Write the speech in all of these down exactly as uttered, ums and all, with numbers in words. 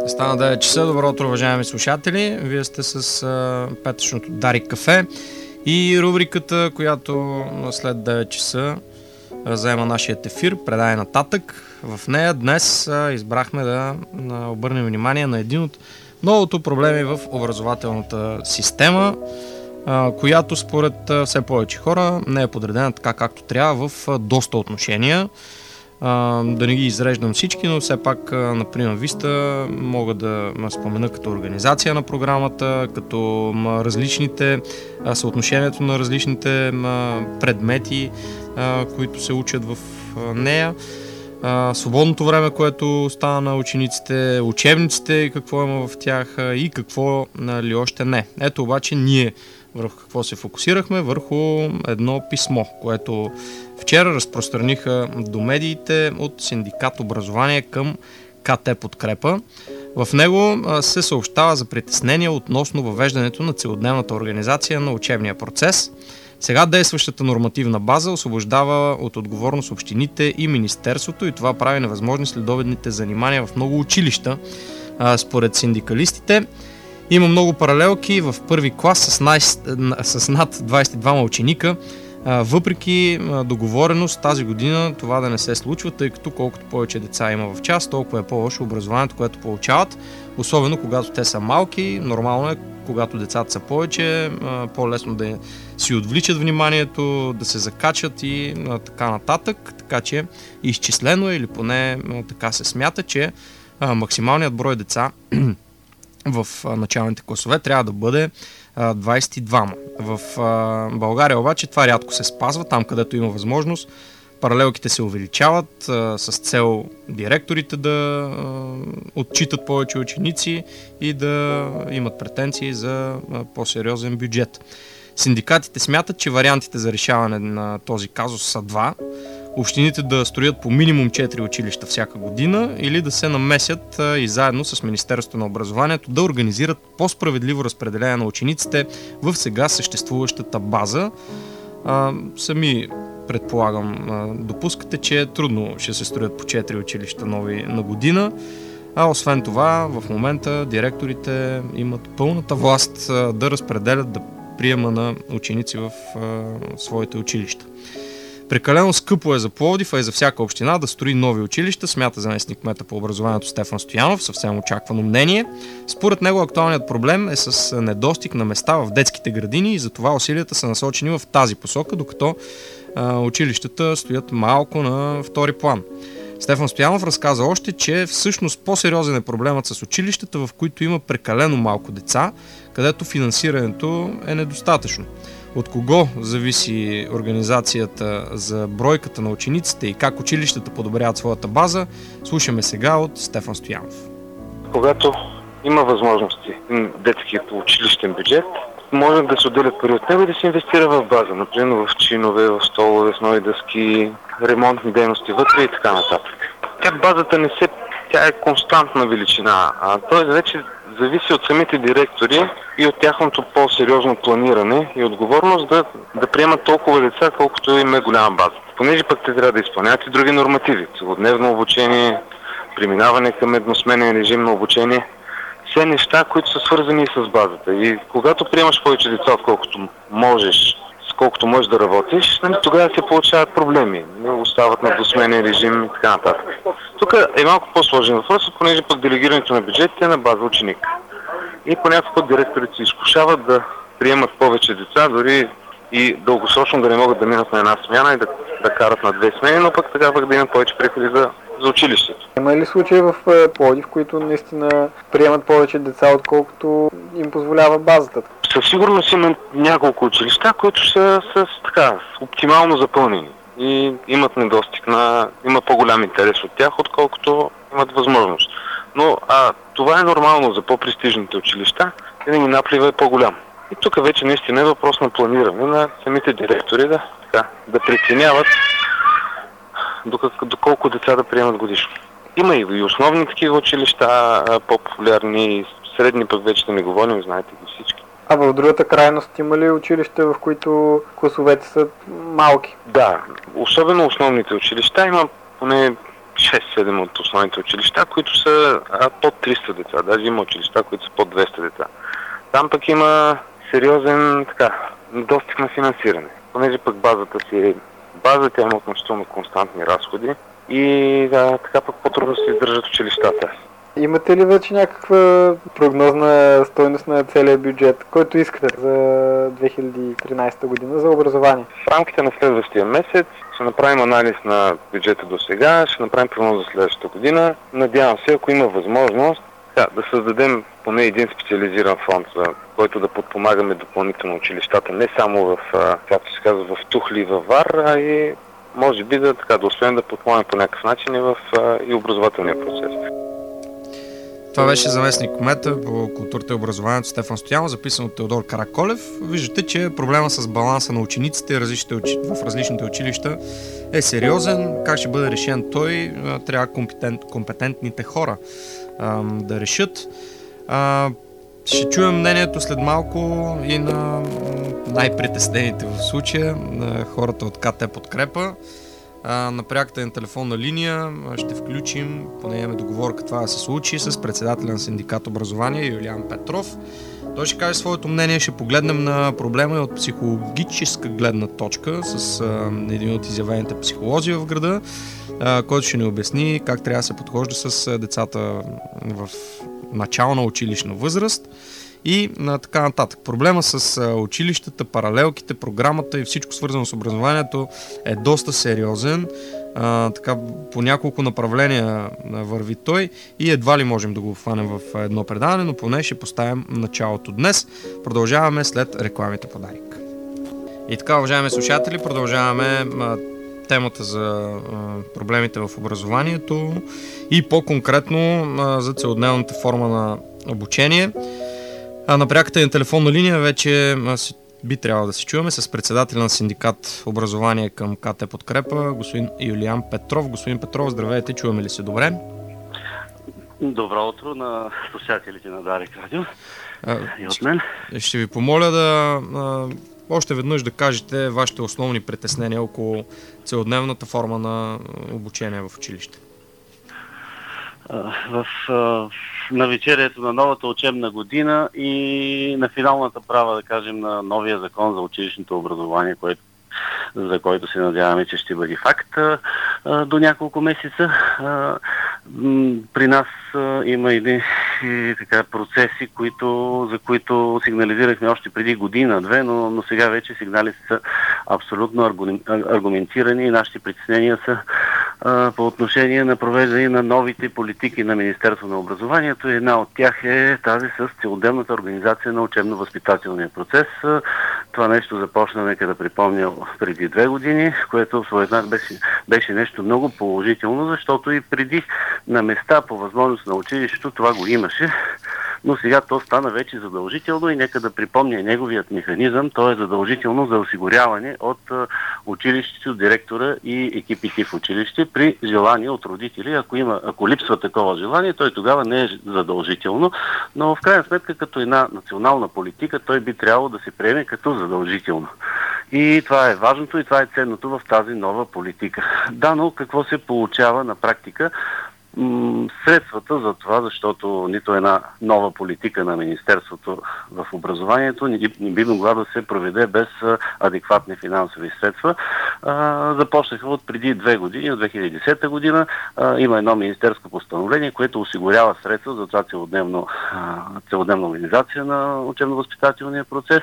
Стана девет часа. Добро утро, уважаеми слушатели. Вие сте с а, петъчното Дарик кафе и рубриката, която след девет часа а, заема нашият ефир, предай нататък. В нея днес а, избрахме да а, обърнем внимание на един от многото проблеми в образователната система, а, която според а, все повече хора не е подредена така както трябва в а, доста отношения. Uh, да не ги изреждам всички, но все пак, uh, например, Виста мога да спомена като организация на програмата, като uh, различните uh, съотношението на различните uh, предмети, uh, които се учат в uh, нея, uh, свободното време, което става на учениците, учебниците, какво има в тях uh, и какво uh, ли още не. Ето обаче ние върху какво се фокусирахме? Върху едно писмо, което вчера разпространиха до медиите от Синдикат образование към КТ Подкрепа. В него се съобщава за притеснения относно въвеждането на целодневната организация на учебния процес. Сега действащата нормативна база освобождава от отговорност общините и Министерството и това прави невъзможни следобедните занимания в много училища, според синдикалистите. Има много паралелки в първи клас с, най... с над двадесет и двама ученика. Въпреки договореност тази година това да не се случва, тъй като колкото повече деца има в час, толкова е по-лошо образованието, което получават. Особено когато те са малки, нормално е, когато децата са повече, по-лесно да си отвличат вниманието, да се закачат и така нататък. Така че изчислено е, или поне така се смята, че максималният брой деца в началните класове трябва да бъде двадесет и двама. В България обаче това рядко се спазва, там където има възможност. Паралелките се увеличават а, с цел директорите да а, отчитат повече ученици и да имат претенции за а, по-сериозен бюджет. Синдикатите смятат, че вариантите за решаване на този казус са два. Общините да строят по минимум четири училища всяка година или да се намесят а, и заедно с Министерството на образованието да организират по-справедливо разпределение на учениците в сега съществуващата база. А, сами предполагам, а, допускате, че е трудно ще се строят по четири училища нови на година. А освен това, в момента директорите имат пълната власт а, да разпределят да приема на ученици в а, своите училища. Прекалено скъпо е за Пловдив, а и за всяка община да строи нови училища, смята заместник кмета по образованието Стефан Стоянов, съвсем очаквано мнение. Според него актуалният проблем е с недостиг на места в детските градини и затова усилията са насочени в тази посока, докато а, училищата стоят малко на втори план. Стефан Стоянов разказа още, че всъщност по-сериозен е проблемът с училищата, в които има прекалено малко деца, където финансирането е недостатъчно. От кого зависи организацията за бройката на учениците и как училищата подобряват своята база, слушаме сега от Стефан Стоянов. Когато има възможности детският училищен бюджет, може да се отделят пари от него и да се инвестира в база, например в чинове, в столове, в нови дъски, ремонтни дейности вътре и така нататък. Тя базата не се, тя е константна величина, а т.е. вече зависи от самите директори и от тяхното по-сериозно планиране и отговорност да, да приемат толкова деца, колкото им е голяма база. Понеже пък те трябва да изпълняват и други нормативи. Целодневно обучение, преминаване към едносменен режим на обучение. Все неща, които са свързани и с базата. И когато приемаш повече деца, отколкото можеш, колкото можеш да работиш, нали, тогава се получават проблеми. Остават на двусменен режим и така нататък. Тук е малко по-сложен въпрос, понеже пък делегирането на бюджетите е на база ученик. И понякога директорите се изкушават да приемат повече деца, дори и дългосрочно да не могат да минат на една смяна и да, да карат на две смени, но пък така пък да имат повече приходи за, за училището. Има ли случаи в Пловдив, в които наистина приемат повече деца, отколкото им позволява базата? Със сигурност има няколко училища, които са с така оптимално запълнени и имат недостиг на, има по-голям интерес от тях, отколкото имат възможност. Но а, това е нормално за по-престижните училища, винаги наплива е по-голям. И тук вече наистина е въпрос на планиране на самите директори да, така, да преценяват доколко деца да приемат годишно. Има и основни такива училища, по-популярни, средни пък вече да не говорим, знаете ги всички. А в другата крайност има ли училища, в които класовете са малки? Да, особено основните училища има поне шест-седем от основните училища, които са а, под триста деца. Даже има училища, които са под двеста деца. Там пък има сериозен така, недостиг на финансиране. Понеже пък базата си е база, тя има относително константни разходи и да, така пък по-трудно се издържат училищата. Имате ли вече някаква прогнозна стойност на целия бюджет, който искате за две хиляди и тринадесета година за образование? В рамките на следващия месец ще направим анализ на бюджета до сега, ще направим прогноз за следващата година. Надявам се, ако има възможност, да, да създадем поне един специализиран фонд, за който да подпомагаме допълнително училищата, не само в, както се казва, в Тухли и във Вар, а и може би да, така, да успеем да подпомагаме по някакъв начин и в и образователния процес. Това беше заместник кмета по културата и образованието Стефан Стоянов, записан от Теодор Караколев. Виждате, че проблема с баланса на учениците в различните училища е сериозен. Как ще бъде решен той, трябва компетент, компетентните хора а, да решат. А, ще чуем мнението след малко и на най-притеснените в случая, на хората от КТ Подкрепа. На пряката на телефонна линия ще включим, поне имаме договорка това да се случи, с председателя на синдикат образование Юлиан Петров. Той ще каже своето мнение, ще погледнем на проблема и от психологическа гледна точка с а, един от изявените психолози в града, а, който ще ни обясни как трябва да се подхожда с децата в начална училищна възраст и на така нататък. Проблема с а, училищата, паралелките, програмата и всичко свързано с образованието е доста сериозен. А, така по няколко направления върви той и едва ли можем да го хванем в едно предаване, но поне ще поставим началото днес. Продължаваме след рекламите по Дарик. И така, уважаеми слушатели, продължаваме а, темата за а, проблемите в образованието и по-конкретно а, за целодневната форма на обучение. А на пряката на телефонна линия вече а, би трябвало да се чуваме с председателя на синдикат образование към КТ Подкрепа, господин Юлиан Петров. Господин Петров, здравейте, чуваме ли се добре? Добро утро на слушателите на Дарик Радио а, и от мен. Ще ви помоля да а, още веднъж да кажете вашите основни притеснения около целодневната форма на обучение в училище. В, в навечерието на новата учебна година и на финалната права, да кажем, на новия закон за училищното образование, което, за който се надяваме, че ще бъде факт а, до няколко месеца. А, м, при нас а, има и, и така, процеси, които, за които сигнализирахме още преди година-две, но, но сега вече сигналите са абсолютно аргументирани и нашите притеснения са по отношение на провеждане на новите политики на Министерство на образованието. Една от тях е тази с целодневната организация на учебно-възпитателния процес. Това нещо започна, нека да припомня, преди две години, което според нас беше, беше нещо много положително, защото и преди на места по възможност на училището това го имаше. Но сега то стана вече задължително и нека да припомня неговият механизъм. То е задължително за осигуряване от училището, директора и екипите в училище при желание от родители. Ако има, ако липсва такова желание, той тогава не е задължително, но в крайна сметка като една национална политика той би трябвало да се приеме като задължително. И това е важното и това е ценното в тази нова политика. Да, но какво се получава на практика? Средствата за това, защото нито една нова политика на Министерството в образованието не би могла да се проведе без адекватни финансови средства. Започнаха от преди две години, от две хиляди и десета година. Има едно министерско постановление, което осигурява средства за това целодневно, целодневна организация на учебно-възпитателния процес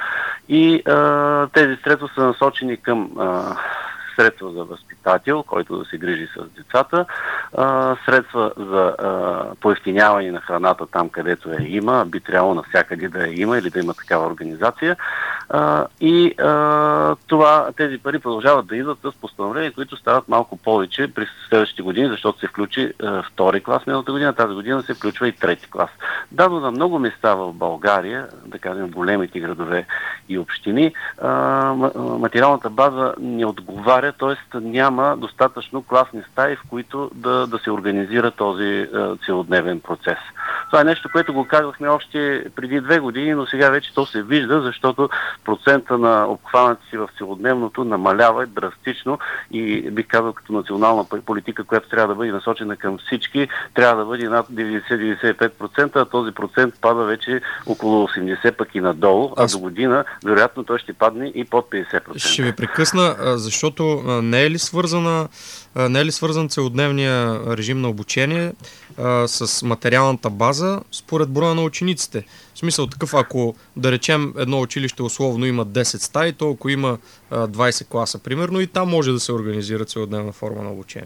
и тези средства са насочени към средства за възпитател, който да се грижи с децата, а, средства за а, поевтиняване на храната там, където я има, би трябвало навсякъде да я има или да има такава организация. А, и а, това, тези пари продължават да идват с постановления, които стават малко повече през следващите години, защото се включи а, втори клас миналата година, тази година се включва и трети клас. Да, но на много места в България, да кажем големите градове и общини, а, материалната база не отговаря, т.е. няма достатъчно класни стаи, в които да, да се организира този а, целодневен процес. Това е нещо, което го казахме още преди две години, но сега вече то се вижда, защото процента на обхванати в целодневното намалява драстично и бих казал като национална политика, която трябва да бъде насочена към всички, трябва да бъде над деветдесет до деветдесет и пет процента, а този процент пада вече около осемдесет пък и надолу, а до година вероятно той ще падне и под петдесет процента. Ще ви прекъсна, защото не е ли свързана, не е ли свързан целодневния режим на обучение а, с материалната база според броя на учениците? В смисъл такъв, ако да речем едно училище условно има десет стаи, то ако има а, двайсет класа примерно и там може да се организира целодневна форма на обучение.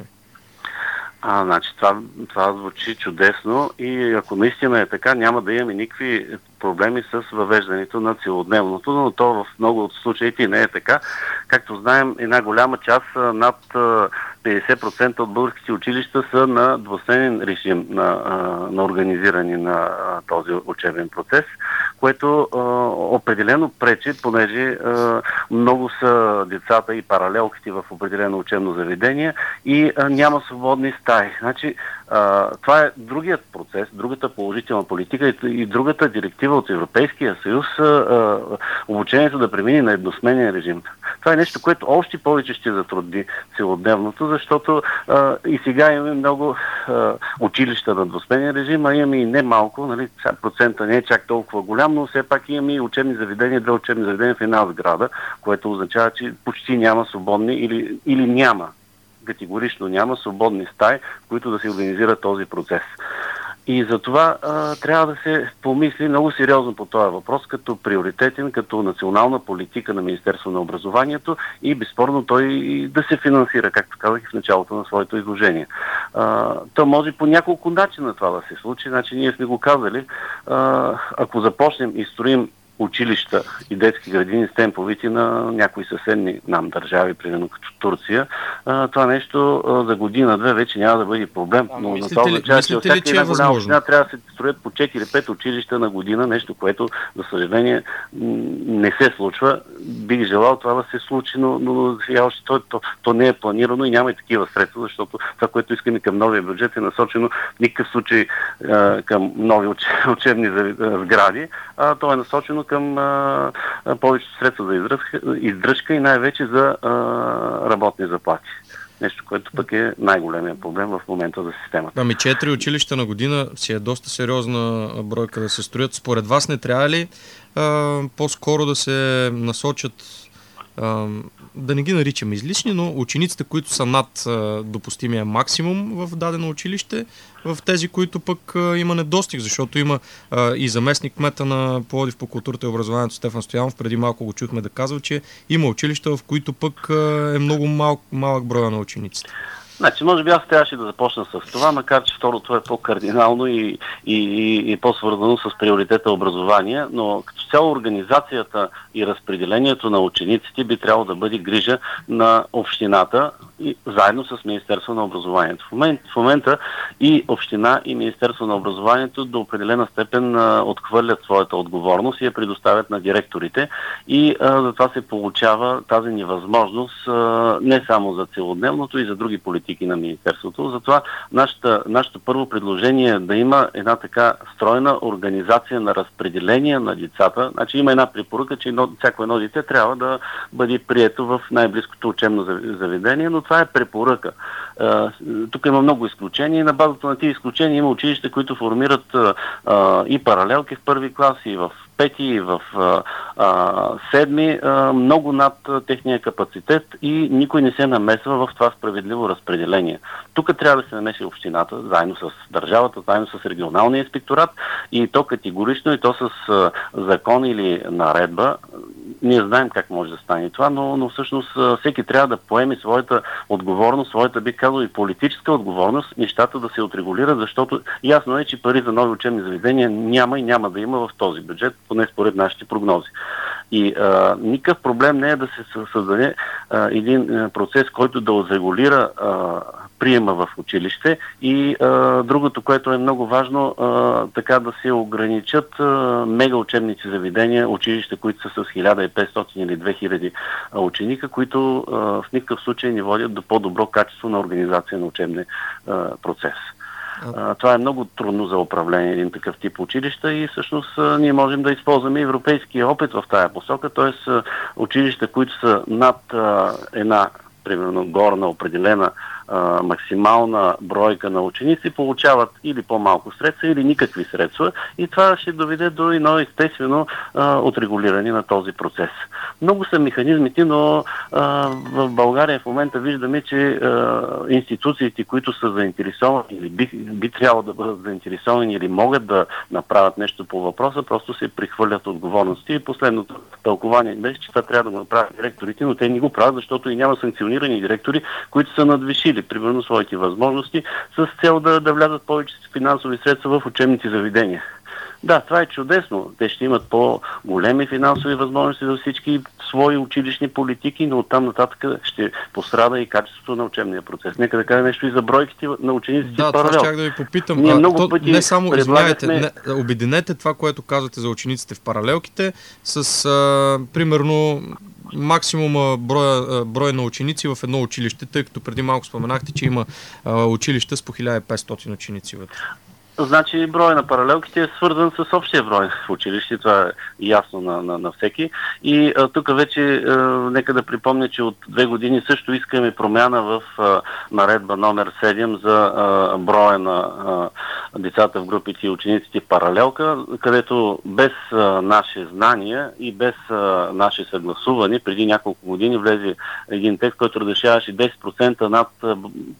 А, значи това, това звучи чудесно и ако наистина е така, няма да имаме никакви проблеми с въвеждането на целодневното, но то в много от случаите не е така. Както знаем, една голяма част, над петдесет процента от българските училища са на двусменен режим на, на организиране на този учебен процес, което а, определено пречи, понеже а, много са децата и паралелките в определено учебно заведение и а, няма свободни стаи. Значи, а, това е другият процес, другата положителна политика и, и другата директива от Европейския съюз, а, а, обучението да премине на едносменен режим. Това е нещо, което още повече ще затрудни целодневното, защото а, и сега имаме много а, училища на двусменен режим, а имаме и не малко, нали, процента не е чак толкова голям, но все пак имаме и учебни заведения, две учебни заведения в една сграда, което означава, че почти няма свободни или, или няма, категорично няма свободни стаи, в които да се организира този процес. И за това а, трябва да се помисли много сериозно по този въпрос, като приоритетен, като национална политика на Министерство на образованието и безспорно той да се финансира, както казах в началото на своето изложение. А, то може по няколко начина това да се случи. Значи ние сме го казали, а, ако започнем и строим училища и детски градини с темповите на някои съседни нам държави, примерно като Турция, а, това нещо а, за година-две вече няма да бъде проблем. А, но мислите на това ли, означава, че мислите ли, че е възможно? община трябва да се строят по четири-пет училища на година, нещо, което, за съжаление, не се случва. Бих желал това да се случи, но, но сега още то, то, то не е планирано и няма и такива средства, защото това, което искаме към новия бюджет е насочено в никакъв случай а, към нови учебни сгради, а то е насочено към а, повечето средства за издръжка, издръжка и най-вече за а, работни заплати. Нещо, което пък е най-големият проблем в момента за системата. Ами четири училища на година си е доста сериозна бройка да се строят. Според вас не трябва ли а, по-скоро да се насочат, а, да не ги наричаме излишни, но учениците, които са над а, допустимия максимум в дадено училище, в тези, които пък а, има недостиг, защото има а, и заместник кмета на Пловдив по културата и образованието Стефан Стоянов, преди малко го чухме да казва, че има училища, в които пък а, е много мал, малък броя на учениците. Значи, може би аз трябваше да започна с това, макар че второто е по-кардинално и, и, и, и по-свързано с приоритета образование, но като цяло организацията и разпределението на учениците би трябвало да бъде грижа на общината и заедно с Министерство на образованието. В, момент, в момента и община, и Министерство на образованието до определена степен а, отхвърлят своята отговорност и я предоставят на директорите и а, затова се получава тази невъзможност а, не само за целодневното и за други политики на Министерството. Затова нашата, нашето първо предложение е да има една така стройна организация на разпределение на децата. Значи има една препоръка, че едно, всяко едно дете трябва да бъде прието в най-близкото учебно заведение, но това е препоръка. А, тук има много изключения и на базата на тези изключения има училища, които формират а, и паралелки в първи клас, и в пети, и в а, а, седми, а, много над а, техния капацитет и никой не се намесва в това справедливо разпределение. Тук трябва да се намеси общината, заедно с държавата, заедно с регионалния инспекторат и то категорично, и то с а, закон или наредба. Ние знаем как може да стане това, но, но всъщност всеки трябва да поеме своята отговорност, своята, бих казал, и политическа отговорност, нещата да се отрегулират, защото ясно е, че пари за нови учебни заведения няма и няма да има в този бюджет, поне според нашите прогнози. И а, никакъв проблем не е да се създаде а, един процес, който да регулира а, приема в училище и а, другото, което е много важно, а, така да се ограничат а, мега учебници заведения, училища, които са с хиляда и петстотин или две хиляди ученика, които а, в никакъв случай не водят до по-добро качество на организация на учебния а, процес. А, това е много трудно за управление един такъв тип училища и всъщност а, ние можем да използваме европейския опит в тая посока, т.е. училища, които са над а, една, примерно, горна определена а, максимална бройка на ученици, получават или по-малко средства, или никакви средства и това ще доведе до едно естествено а, отрегулиране на този процес. Много са механизмите, но а, в България в момента виждаме, че а, институциите, които са заинтересовани или би, би трябвало да бъдат заинтересовани или могат да направят нещо по въпроса, просто се прехвърлят отговорности. И последното тълкование беше, че това трябва да го направят директорите, но те не го правят, защото и няма санкционирани директори, които са надвишили примерно своите възможности с цел да, да влязат повече финансови средства в учебните заведения. Да, това е чудесно. Те ще имат по-големи финансови възможности за всички свои училищни политики, но оттам нататък ще пострада и качеството на учебния процес. Нека да кажа нещо и за бройките на учениците. Да, паралел. това щях да ви попитам. Ние а, много то, пъти не само, извинявайте, сме... не, обединете това, което казвате за учениците в паралелките с а, примерно максимума броя, брой на ученици в едно училище, тъй като преди малко споменахте, че има а, училища с по хиляда и петстотин ученици вътре. Значи брой на паралелките е свързан с общия брой в училище, това е ясно на, на, на всеки. И а, тук вече а, нека да припомня, че от две години също искаме промяна в а, наредба номер седем за а, броя на а, децата в групите и учениците паралелка, където без а, наше знание и без а, наше съгласуване преди няколко години влезе един текст, който разрешаваше десет процента над а,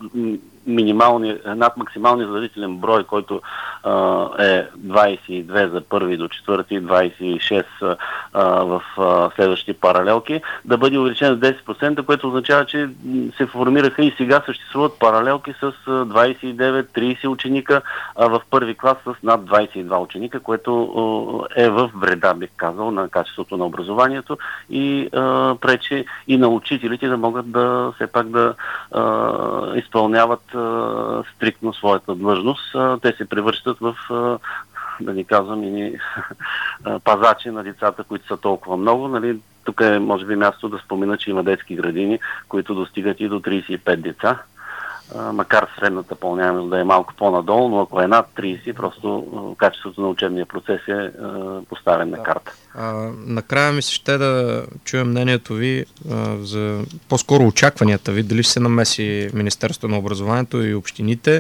минималния, над максималния задължителен брой, който а, е двадесет и две за първи до четвърти, двадесет и шест а, в а, следващите паралелки, да бъде увеличен с десет процента, което означава, че се формираха и сега съществуват паралелки с двадесет и девет тридесет ученика, а в първи клас с над двадесет и два ученика, което а, е в вреда, бих казал, на качеството на образованието и а, пречи и на учителите да могат да все пак да а, изпълняват стриктно своята длъжност. Те се превръщат в, да ни казвам, и пазачи на децата, които са толкова много. Нали, тук е, може би, място да спомена, че има детски градини, които достигат и до тридесет и пет деца. Макар средната пълняемост да е малко по-надолу, но ако е над тридесет, просто качеството на учебния процес е поставен да. на карта. А, накрая ми се ще да чуем мнението ви а, за по-скоро очакванията ви, дали ще се намеси Министерството на образованието и общините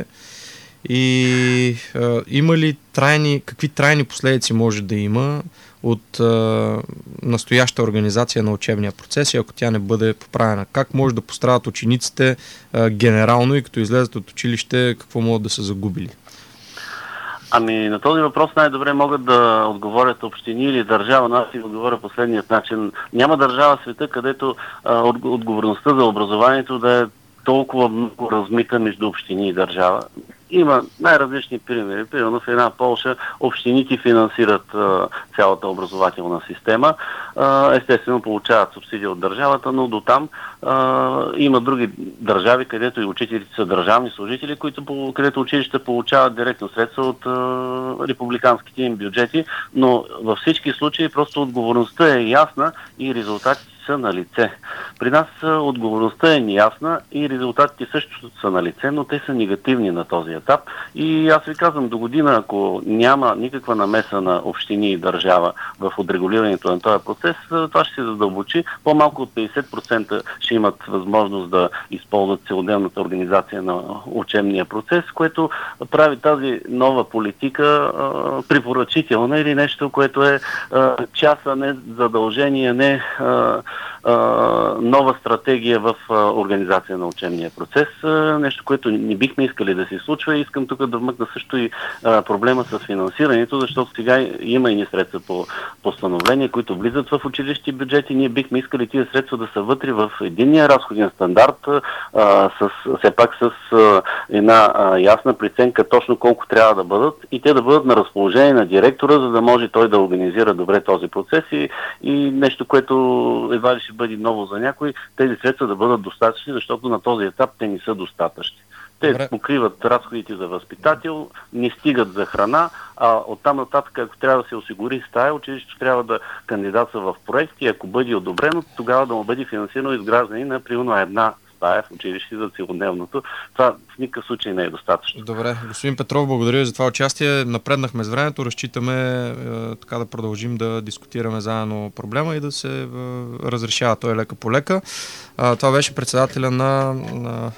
и а, има ли трайни, какви трайни последици може да има от а, настояща организация на учебния процес и ако тя не бъде поправена. Как може да пострадат учениците а, генерално и като излезат от училище, какво могат да са загубили? Ами на този въпрос най-добре могат да отговорят общини или държава, но аз си отговоря последният начин. Няма държава в света, където а, отговорността за образованието да е толкова много размита между общини и държава. Има най-различни примери. Примерно в една Полша общините финансират а, цялата образователна система. А, естествено получават субсидия от държавата, но до там а, има други държави, където и учителите са държавни служители, които, където училища получават директно средства от а, републиканските им бюджети, но във всички случаи просто отговорността е ясна и резултатите са на лице. При нас отговорността е неясна и резултатите също са на лице, но те са негативни на този етап. И аз ви казвам, до година, ако няма никаква намеса на общини и държава в отрегулирането на този процес, това ще се задълбочи. По-малко от петдесет процента ще имат възможност да използват целодневната организация на учебния процес, което прави тази нова политика а, препоръчителна или нещо, което е а, част, а не задължение, не а, нова стратегия в организация на учебния процес. Нещо, което не бихме искали да се случва. Искам тук да вмъкна също и проблема с финансирането, защото сега има и ни средства по постановления, които влизат в училищни бюджети. Ние бихме искали тия средства да са вътре в единния разходен стандарт, с, все пак с една ясна преценка точно колко трябва да бъдат и те да бъдат на разположение на директора, за да може той да организира добре този процес и, и нещо, което едва ли ще бъде ново за някой, тези средства да бъдат достатъчни, защото на този етап те не са достатъчни. Те Добре. покриват разходите за възпитател, не стигат за храна, а оттам нататък, ако трябва да се осигури стая, училището трябва да кандидатства в проект и ако бъде одобрено, тогава да му бъде финансирано изграждане на примерно една стая в училище за целодневното. Това в никакъв случай не е достатъчно. Добре, господин Петров, благодаря за това участие. Напреднахме с времето, разчитаме е, така да продължим да дискутираме заедно проблема и да се е, разрешава той лека по лека. А, това беше председателя на, на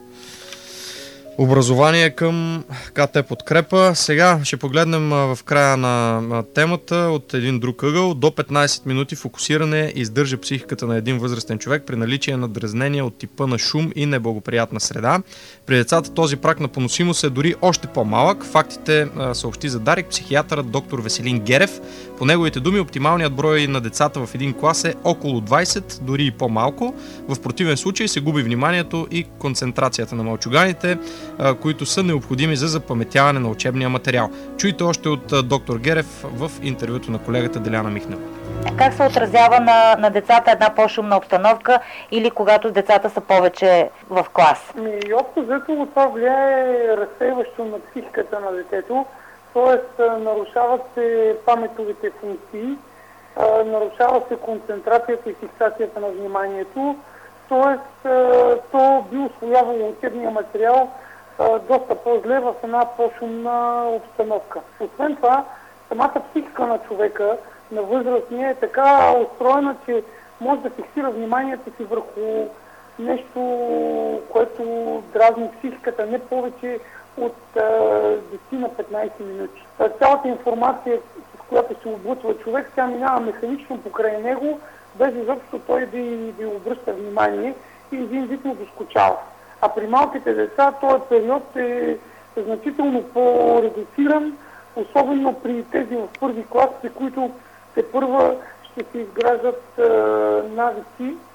образование към КТ Подкрепа. Сега ще погледнем в края на темата от един друг ъгъл. До петнайсет минути фокусиране издържа психиката на един възрастен човек при наличие на дразнения от типа на шум и неблагоприятна среда. При децата този праг на поносимост е дори още по-малък. Фактите съобщи за Дарик психиатърът доктор Веселин Герев. По неговите думи, оптималният брой на децата в един клас е около двайсет, дори и по-малко. В противен случай се губи вниманието и концентрацията на мълчуганите, които са необходими за запаметяване на учебния материал. Чуйте още от доктор Герев в интервюто на колегата Деляна Михнева. Как се отразява на, на децата една по-шумна обстановка или когато децата са повече в клас? И общо взето това влияе разсейващо на психиката на детето, т.е. нарушават се паметовите функции, нарушава се концентрацията и фиксацията на вниманието, т.е. то би усвоявало учебния материал доста по-зле в една по-шумна обстановка. Освен това, самата психика на човека, на възрастния е така устроена, че може да фиксира вниманието си върху нещо, което дразни психиката не повече от десет на петнайсет минути. Цялата информация, с която се облъчва човек, тя минава механично покрай него, без изобщо той да й обръща внимание и един вид му доскучава. А при малките деца този период е значително по-редуциран, особено при тези в първи клас, при които те първа ще се изграждат е, навици е,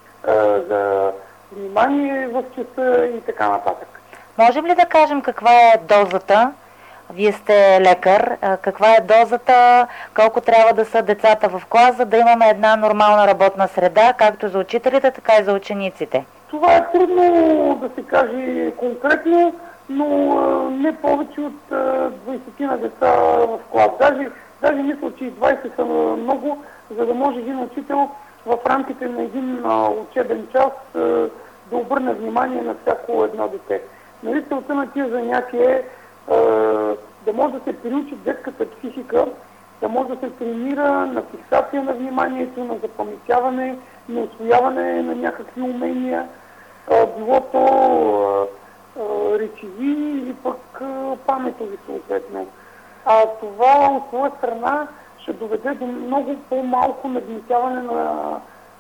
за внимание в часа и така нататък. Можем ли да кажем каква е дозата? Вие сте лекар. Каква е дозата, колко трябва да са децата в клас, за да имаме една нормална работна среда, както за учителите, така и за учениците? Това е трудно да се каже конкретно, но не повече от двайсет на деца в клас. Даже, даже мисля, че и двайсет са много, за да може един учител в рамките на един учебен час да обърне внимание на всяко едно дете. Нали, целта на тия занятия е да може да се приучи детската психика, да може да се тренира на фиксация на вниманието, на запаметяване, на усвояване на някакви умения, било то речеви или пък паметови съответно. А това от своя страна ще доведе до много по-малко нагнетяване на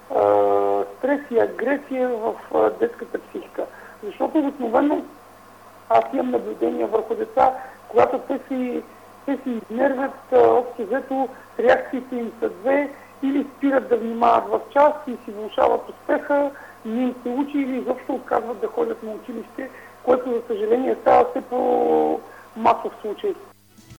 стрес и агресия в детската психика. Защото обикновено аз имам наблюдения върху деца, когато те си, те си изнервят, общо взето реакциите им са две, или спират да внимават в час и си влошават успеха, не им се учи или изобщо отказват да ходят на училище, което за съжаление става все по-масов случай.